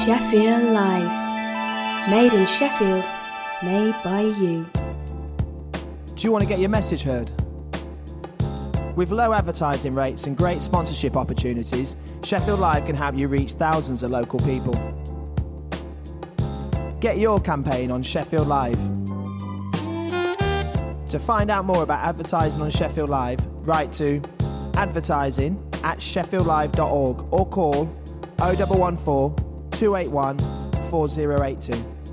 Sheffield Live. Made in Sheffield, made by you. Do you want to get your message heard? With low advertising rates and great sponsorship opportunities, Sheffield Live can help you reach thousands of local people. Get your campaign on Sheffield Live. To find out more about advertising on Sheffield Live, write to advertising@sheffieldlive.org or call 0114 281 4082.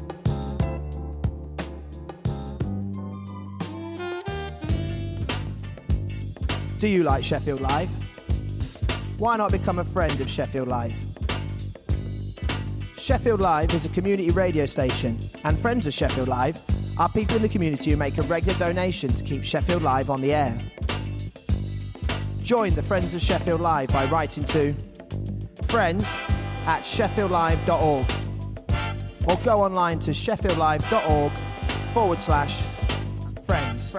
Do you like Sheffield Live? Why not become a friend of Sheffield Live? Sheffield Live is a community radio station, and friends of Sheffield Live are people in the community who make a regular donation to keep Sheffield Live on the air. Join the Friends of Sheffield Live by writing to friends@sheffieldlive.org or go online to sheffieldlive.org/friends.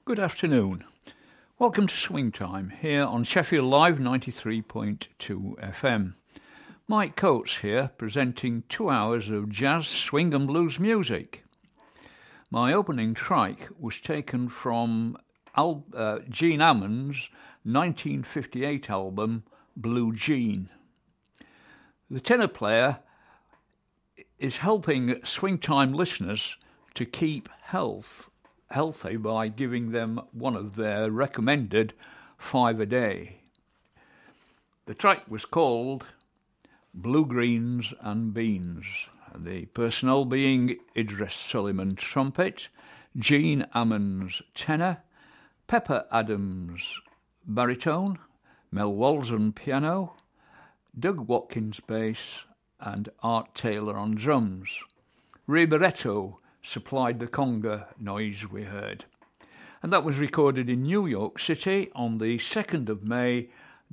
Good afternoon. Welcome to Swing Time here on Sheffield Live 93.2 FM. Mike Coates here, presenting 2 hours of jazz, swing and blues music. My opening track was taken from Gene Ammons' 1958 album, Blue Jean. The tenor player is helping Swing Time listeners to keep healthy by giving them one of their recommended 5 a day. The track was called Blue Greens and Beans, the personnel being Idris Suleiman trumpet, Gene Ammons tenor, Pepper Adams baritone, Mel Walton piano, Doug Watkins bass and Art Taylor on drums. Ray Barretto supplied the conga noise we heard. And that was recorded in New York City on the 2nd of May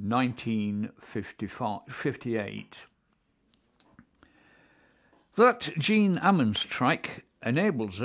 1958. That Gene Ammons track enables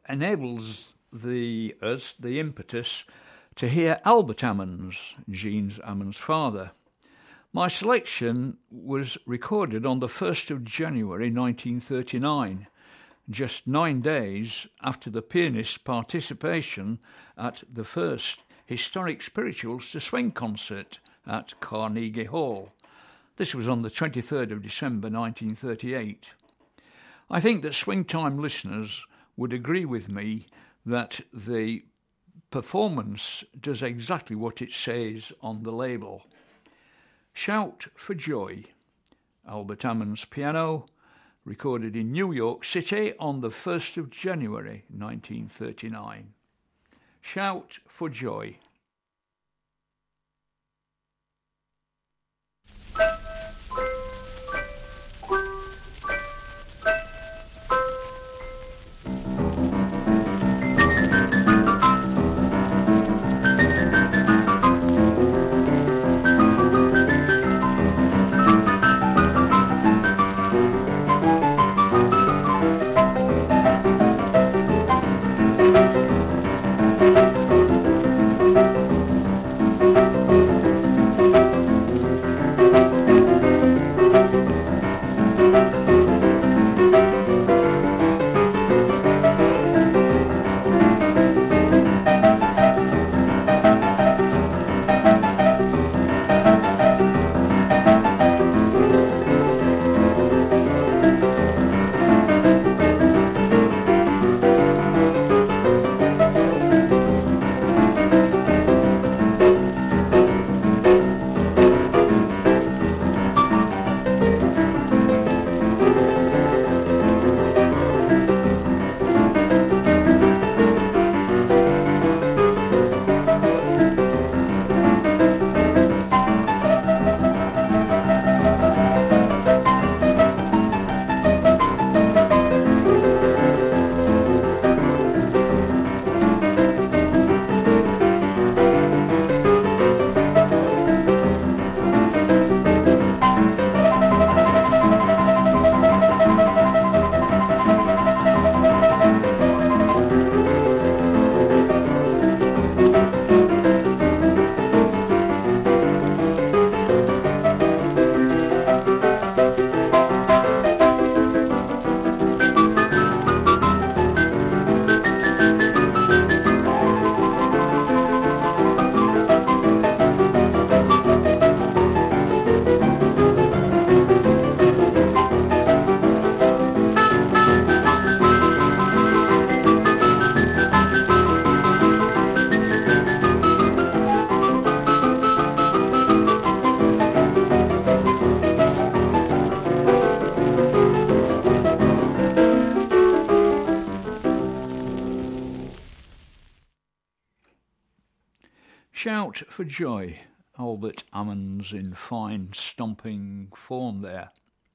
the impetus to hear Albert Ammons, Gene Ammons' father. My selection was recorded on the 1st of January 1939, just 9 days after the pianist's participation at the first Historic Spirituals to Swing concert at Carnegie Hall. This was on the 23rd of December 1938. I think that Swing Time listeners would agree with me that the performance does exactly what it says on the label. Shout for Joy, Albert Ammons piano, recorded in New York City on the 1st of January 1939. Shout for Joy. Shout for Joy, Albert Ammons in fine stomping form there.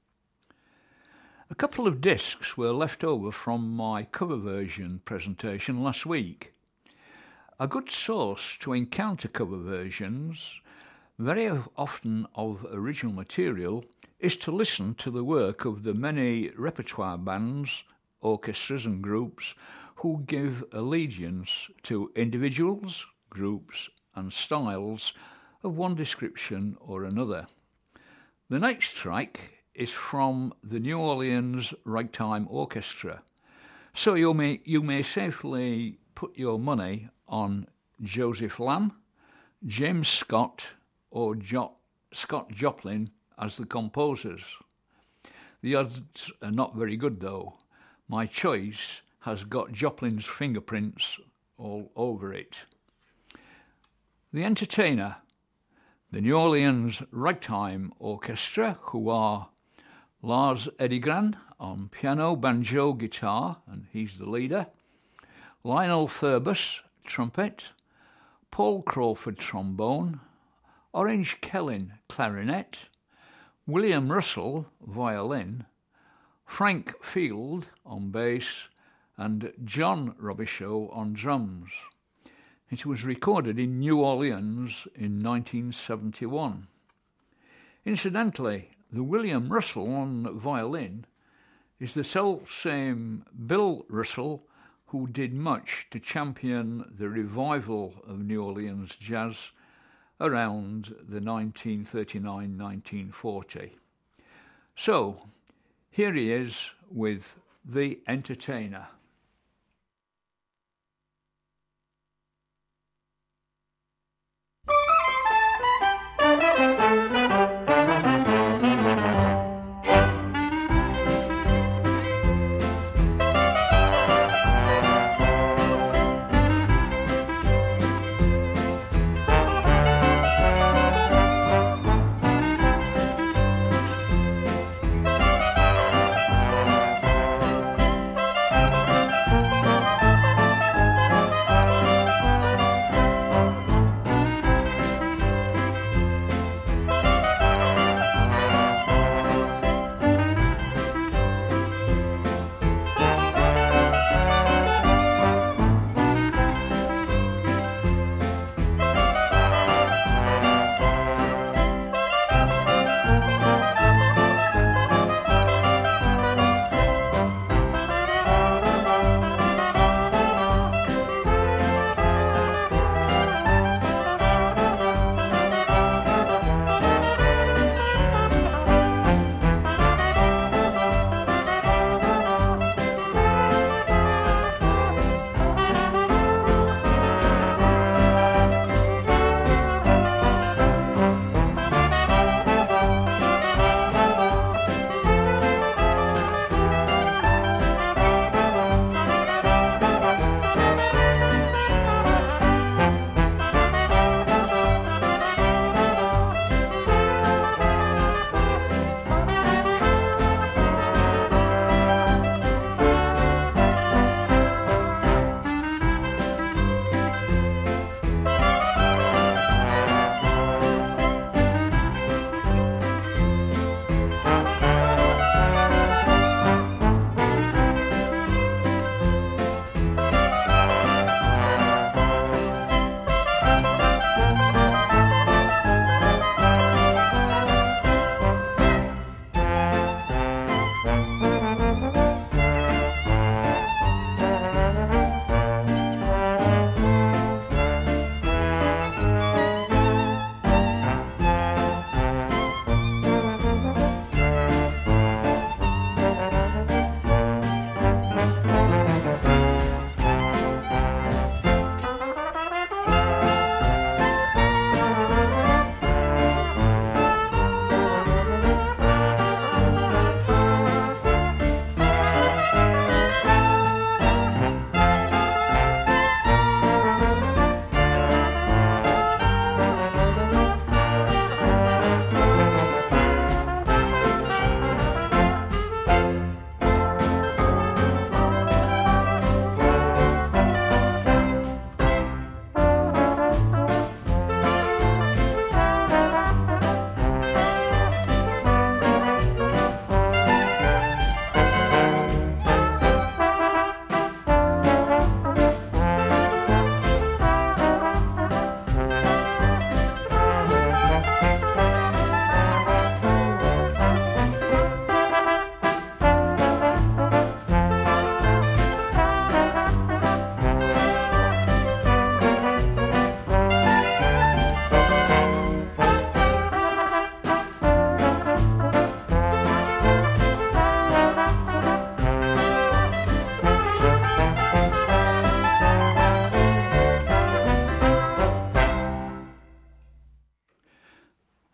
A couple of discs were left over from my cover version presentation last week. A good source to encounter cover versions, very often of original material, is to listen to the work of the many repertoire bands, orchestras and groups who give allegiance to individuals, groups, and styles of one description or another. The next track is from the New Orleans Ragtime Orchestra, so you may safely put your money on Joseph Lamb, James Scott, or Scott Joplin as the composers. The odds are not very good, though. My choice has got Joplin's fingerprints all over it. The Entertainer, the New Orleans Ragtime Orchestra, who are Lars Edigran on piano, banjo, guitar, and he's the leader, Lionel Thurbus, trumpet, Paul Crawford, trombone, Orange Kellin, clarinet, William Russell, violin, Frank Field on bass, and John Robichaud on drums. It was recorded in New Orleans in 1971. Incidentally, the William Russell on violin is the self-same Bill Russell who did much to champion the revival of New Orleans jazz around the 1939-1940. So, here he is with The Entertainer.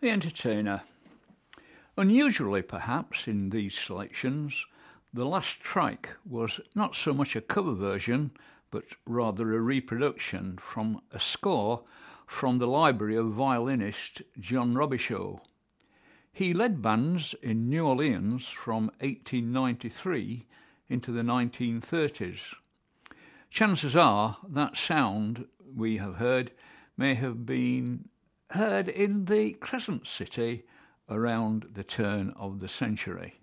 The Entertainer. Unusually, perhaps, in these selections, the last track was not so much a cover version, but rather a reproduction from a score from the library of violinist John Robichaud. He led bands in New Orleans from 1893 into the 1930s. Chances are that sound we have heard may have been heard in the Crescent City around the turn of the century.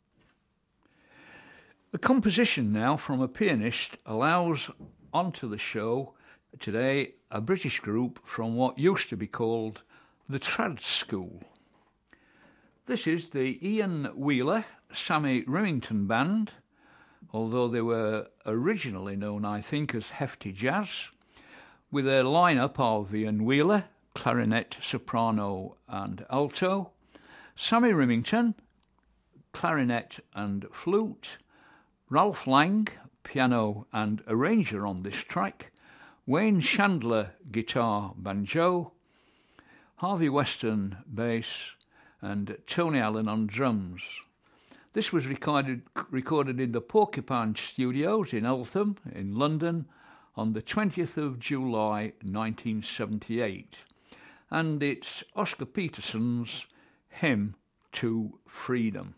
A composition now from a pianist allows onto the show today a British group from what used to be called the Trad School. This is the Ian Wheeler, Sammy Remington Band, although they were originally known, I think, as Hefty Jazz, with a lineup of Ian Wheeler, clarinet, soprano and alto, Sammy Remington, clarinet and flute, Ralph Lang, piano and arranger on this track, Wayne Chandler, guitar, banjo, Harvey Weston, bass, and Tony Allen on drums. This was recorded in the Porcupine Studios in Eltham, in London, on the 20th of July 1978, and it's Oscar Peterson's Hymn to Freedom.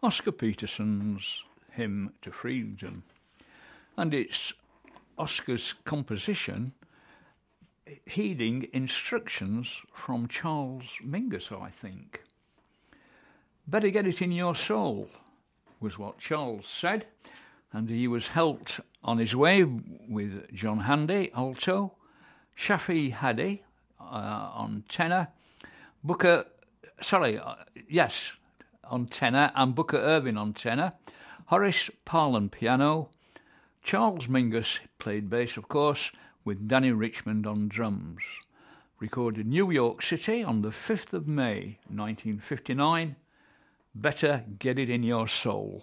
Oscar Peterson's Hymn to Freedom. And it's Oscar's composition heeding instructions from Charles Mingus, I think. Better get it in your soul, was what Charles said, and he was helped on his way with John Handy, alto, Shafi Hadi on tenor, on tenor, and Booker Irving on tenor, Horace Parlan piano, Charles Mingus played bass, of course, with Danny Richmond on drums. Recorded New York City on the 5th of May, 1959. Better Get It in Your Soul.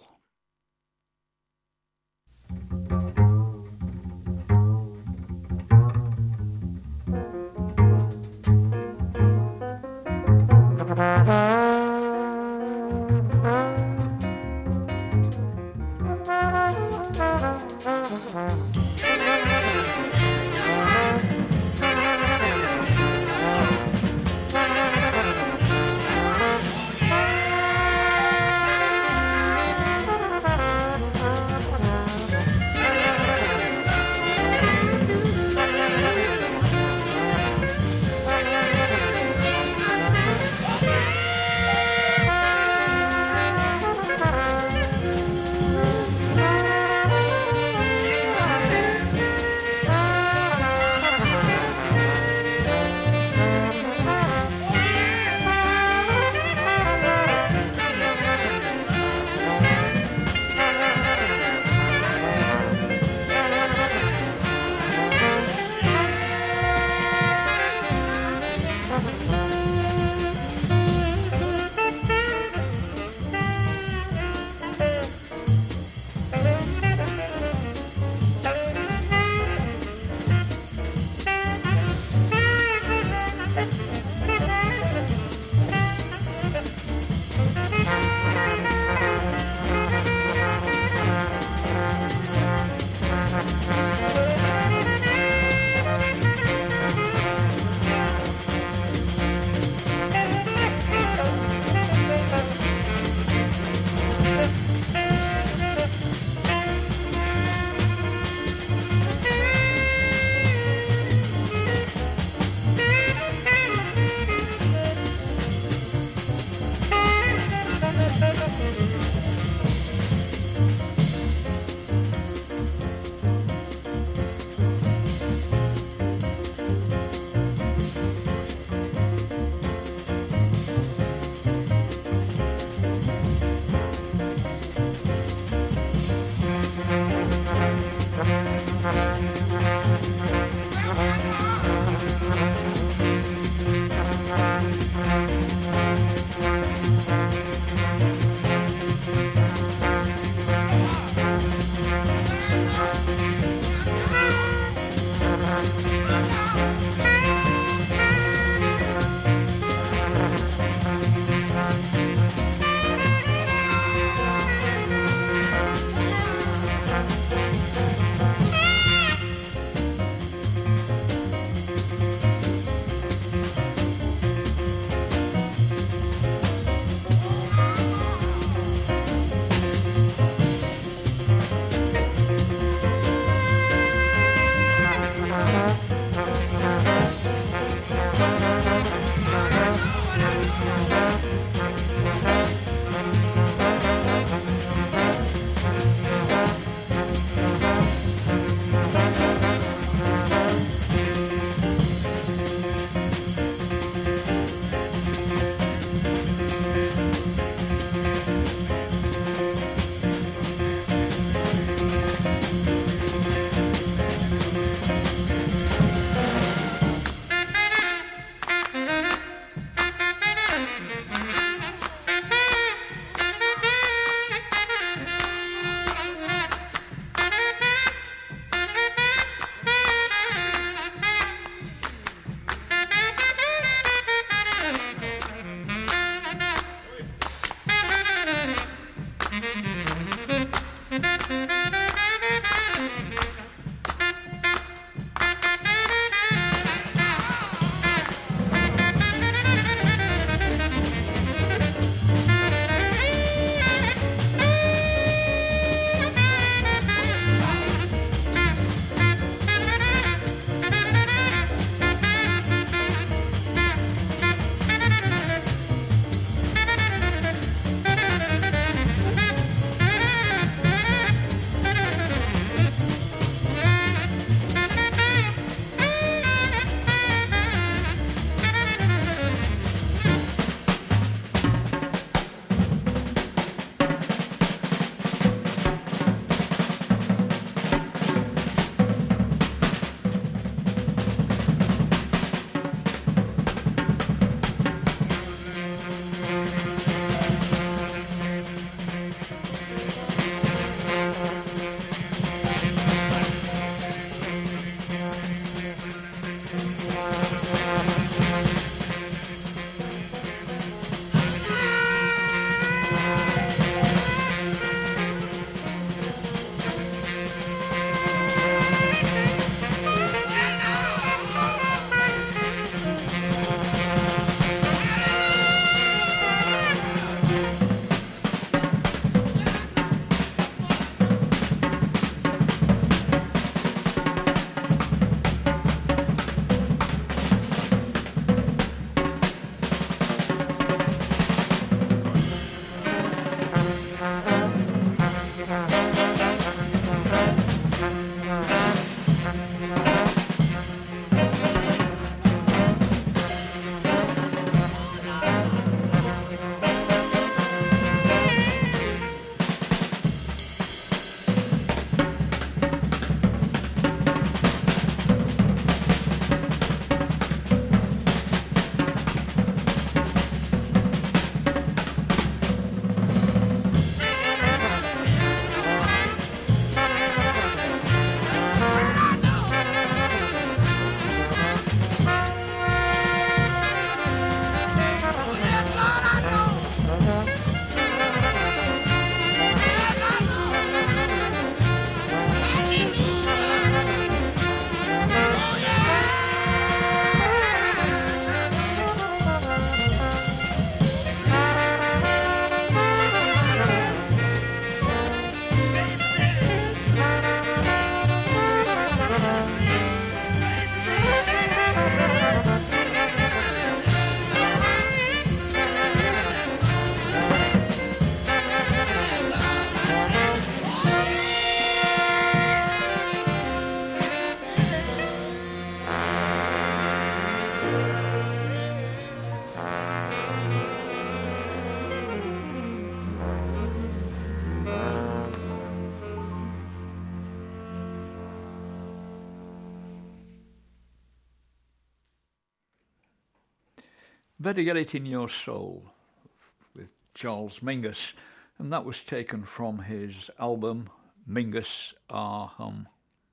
Better Get It In Your Soul with Charles Mingus, and that was taken from his album Mingus Ah Hum.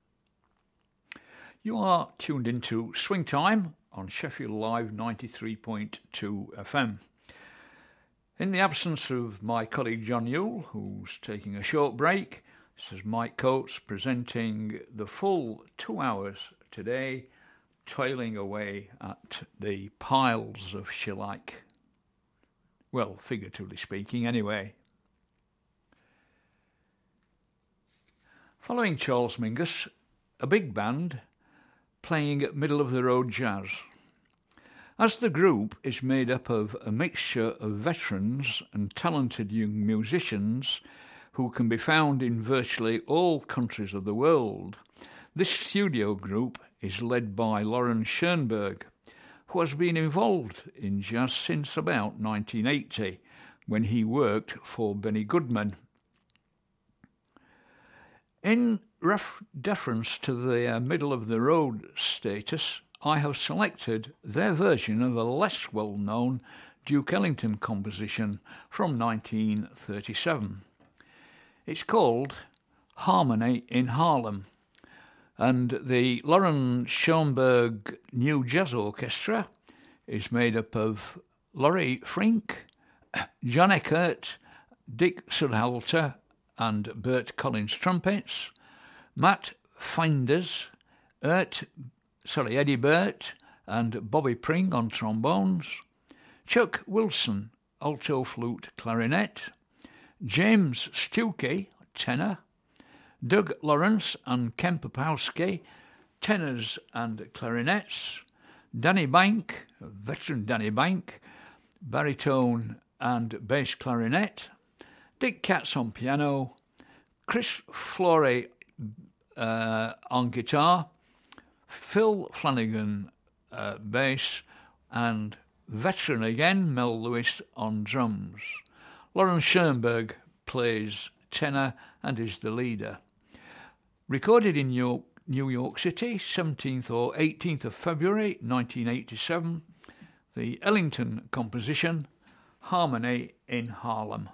You are tuned into Swing Time on Sheffield Live 93.2 FM. In the absence of my colleague John Yule, who's taking a short break, this is Mike Coates presenting the full 2 hours today, toiling away at the piles of shellac. Well, figuratively speaking, anyway. Following Charles Mingus, a big band playing at middle-of-the-road jazz. As the group is made up of a mixture of veterans and talented young musicians who can be found in virtually all countries of the world, this studio group is led by Loren Schoenberg, who has been involved in jazz since about 1980, when he worked for Benny Goodman. In deference to their middle-of-the-road status, I have selected their version of a less well-known Duke Ellington composition from 1937. It's called Harmony in Harlem, and the Loren Schoenberg New Jazz Orchestra is made up of Laurie Frink, John Eckert, Dick Sudhalter and Bert Collins trumpets, Matt Finders, Eddie Burt and Bobby Pring on trombones, Chuck Wilson, alto flute clarinet, James Stuckey, tenor, Doug Lawrence and Ken Popowski, tenors and clarinets, Danny Bank, veteran Danny Bank, baritone and bass clarinet, Dick Katz on piano, Chris Flory on guitar, Phil Flanagan bass, and veteran again Mel Lewis on drums. Loren Schoenberg plays tenor and is the leader. Recorded in New York City, 17th or 18th of February 1987, the Ellington composition, Harmony in Harlem.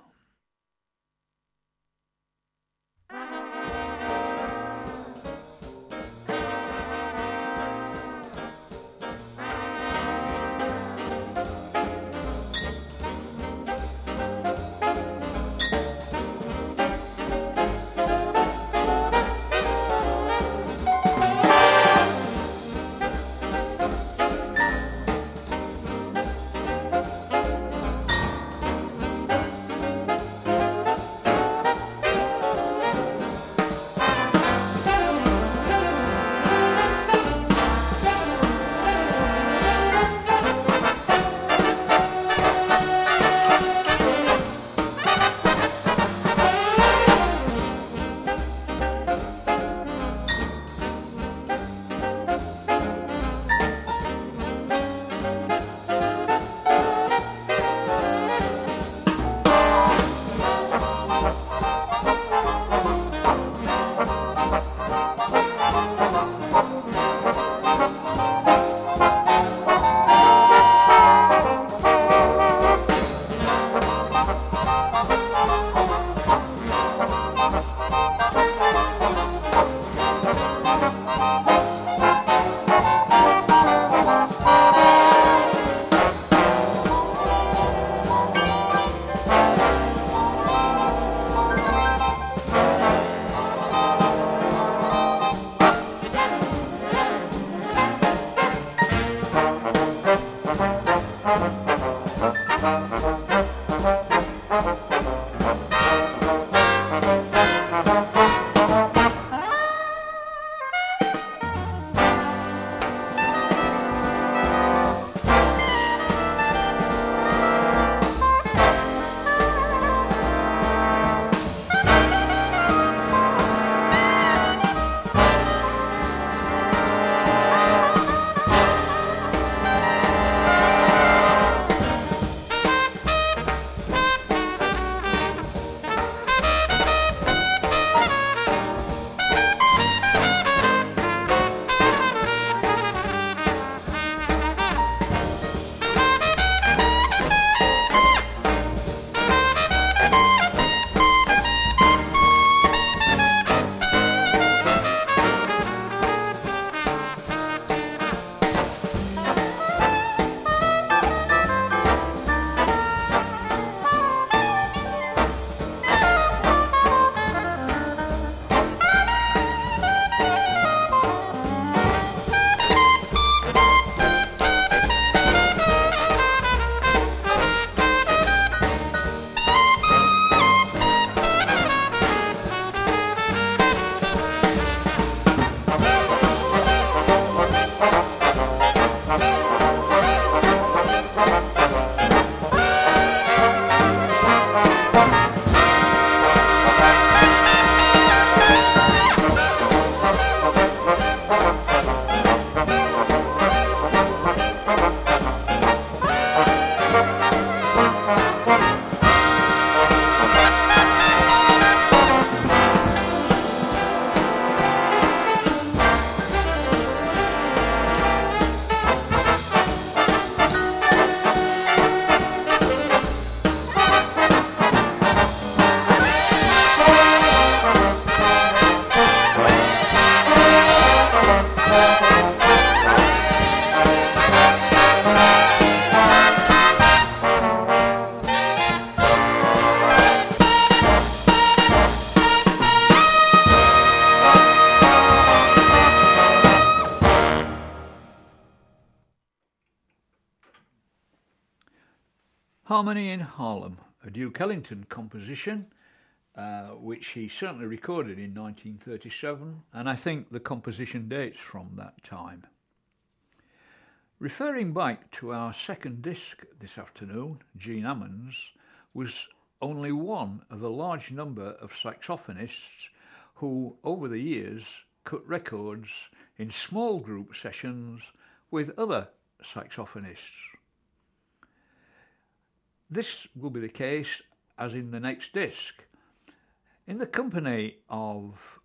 Harmony in Harlem, a Duke Ellington composition, which he certainly recorded in 1937, and I think the composition dates from that time. Referring back to our second disc this afternoon, Gene Ammons was only one of a large number of saxophonists who, over the years, cut records in small group sessions with other saxophonists. This will be the case as in the next disc. In the company of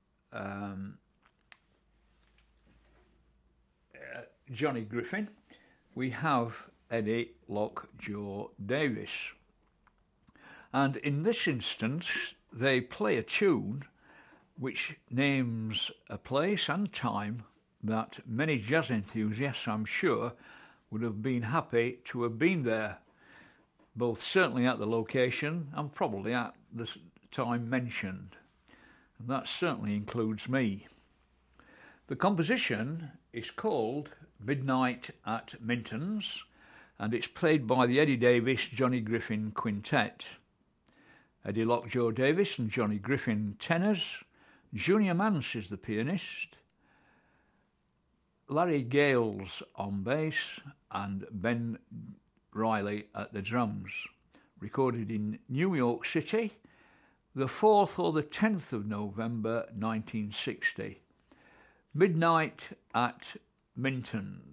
Johnny Griffin, we have Eddie Lockjaw Davis. And in this instance, they play a tune which names a place and time that many jazz enthusiasts, I'm sure, would have been happy to have been there, both certainly at the location and probably at the time mentioned. And that certainly includes me. The composition is called Midnight at Minton's, and it's played by the Eddie Davis Johnny Griffin Quintet. Eddie Lockjaw Davis and Johnny Griffin tenors, Junior Mance is the pianist, Larry Gales on bass, and Ben Riley at the drums. Recorded in New York City, the 4th or the 10th of November 1960. Midnight at Minton's.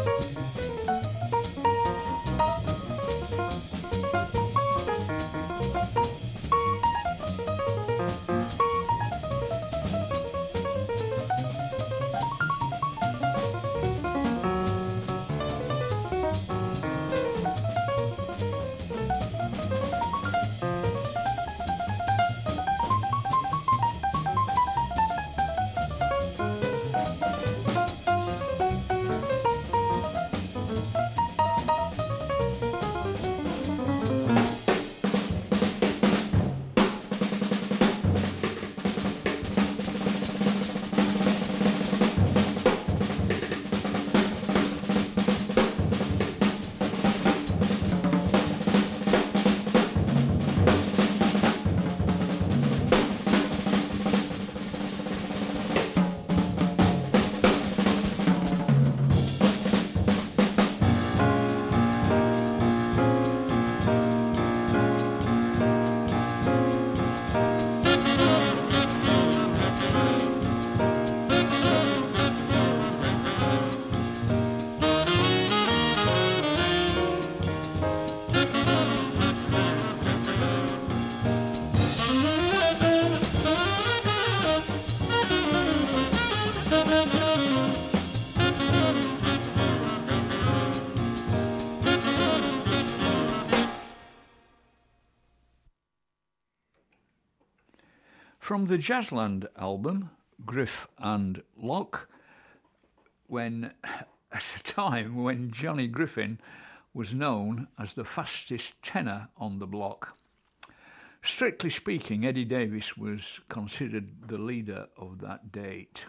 From the Jazzland album, Griff and Lock, at a time when Johnny Griffin was known as the fastest tenor on the block. Strictly speaking, Eddie Davis was considered the leader of that date.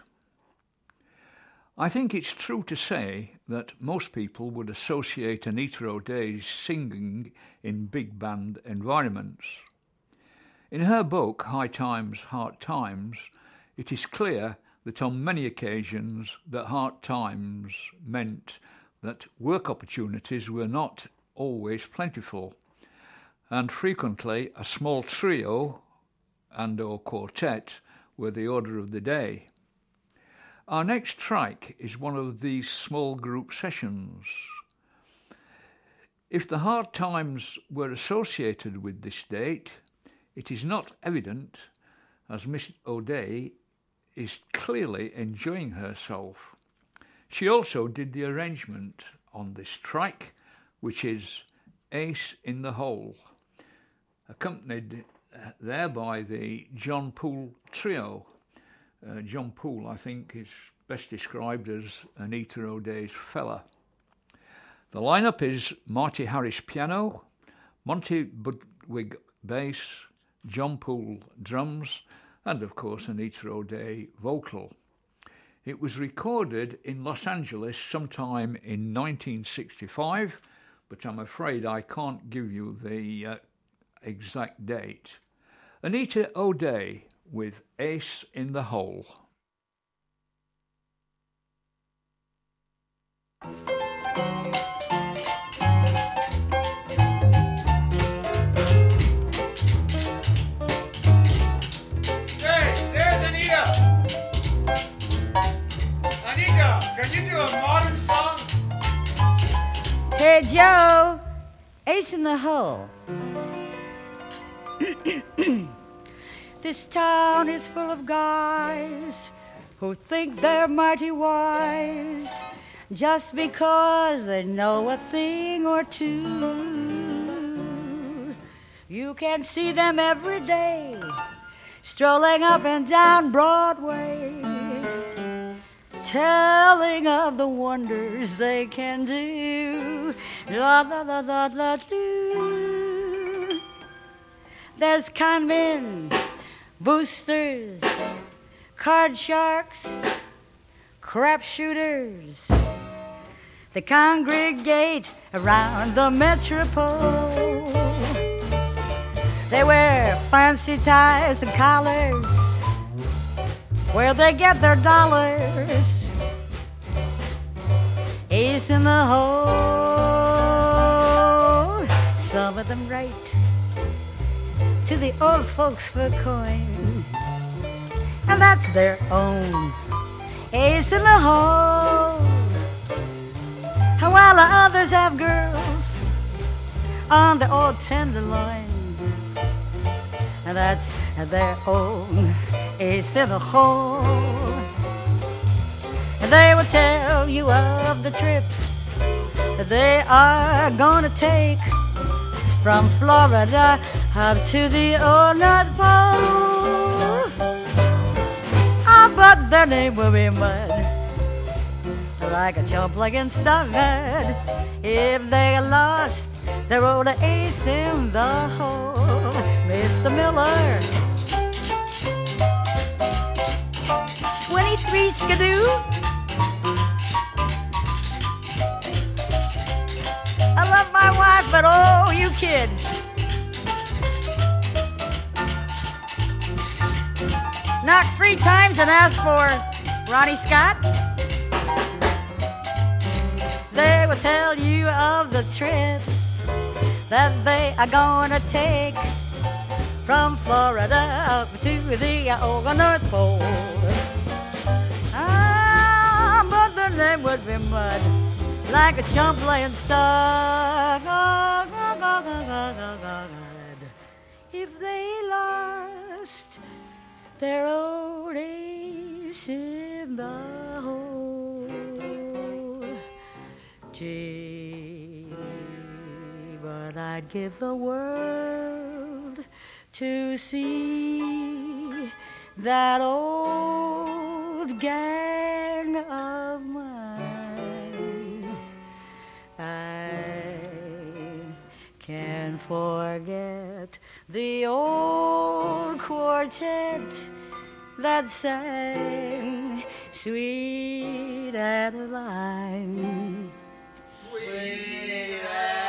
I think it's true to say that most people would associate Anita O'Day's singing in big band environments. In her book, High Times, Hard Times, it is clear that on many occasions that hard times meant that work opportunities were not always plentiful, and frequently a small trio and or quartet were the order of the day. Our next track is one of these small group sessions. If the hard times were associated with this date, it is not evident, as Miss O'Day is clearly enjoying herself. She also did the arrangement on this track, which is Ace in the Hole, accompanied there by the John Poole Trio. John Poole, I think, is best described as Anita O'Day's fella. The lineup is Marty Harris piano, Monty Budwig bass, John Poole drums, and of course Anita O'Day vocal. It was recorded in Los Angeles sometime in 1965, but I'm afraid I can't give you the exact date. Anita O'Day with Ace in the Hole. Can you do a modern song? Hey, Joe, Ace in the Hole. This town is full of guys who think they're mighty wise just because they know a thing or two. You can see them every day strolling up and down Broadway, telling of the wonders they can do. La la la la la do. There's con men, boosters, card sharks, crap shooters. They congregate around the metropole. They wear fancy ties and collars where they get their dollars. Ace in the hole. Some of them write to the old folks for coin, and that's their own. Ace in the hole. while others have girls on the old tenderloin. And that's their own ace in the hole. And they will tell you of the trips that they are gonna take from Florida up to the old North Pole. Ah, but their name will be mud, like a chump like in Stuttgart, if they lost their old ace in the hole. Mr. Miller, 23 Skidoo. I love my wife, but oh, you kid. Knock 3 times and ask for Ronnie Scott. They will tell you of the trips that they are gonna take from Florida up to the old North Pole. Ah, but their name would be mud, like a chump laying stud, if they lost their old ace in the hole. Gee, but I'd give the world to see that old gang of mine. I can't forget the old quartet that sang Sweet Adeline. Sweet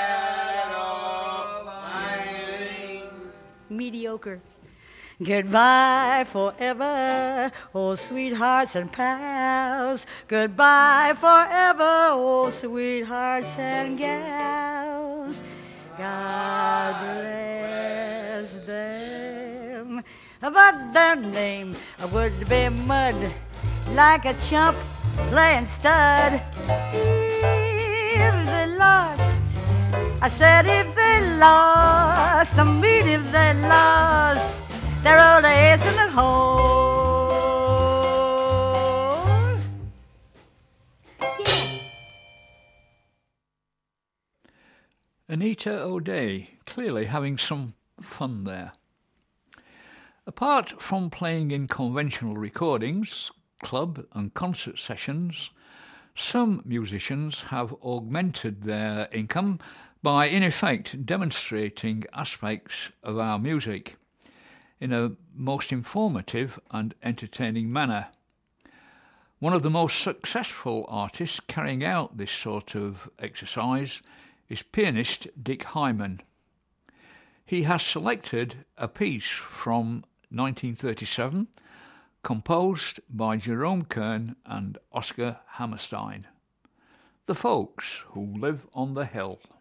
Adeline. Mediocre. Goodbye forever, oh sweethearts and pals. Goodbye forever, oh sweethearts and gals. God bless them. But their name would be mud, like a chump playing stud. If they lost, I said if they lost, I mean if they lost their old ace in the hole. Yeah. Anita O'Day, clearly having some fun there. Apart from playing in conventional recordings, club and concert sessions, some musicians have augmented their income by, in effect, demonstrating aspects of our music in a most informative and entertaining manner. One of the most successful artists carrying out this sort of exercise is pianist Dick Hyman. He has selected a piece from 1937, composed by Jerome Kern and Oscar Hammerstein, The Folks Who Live on the Hill.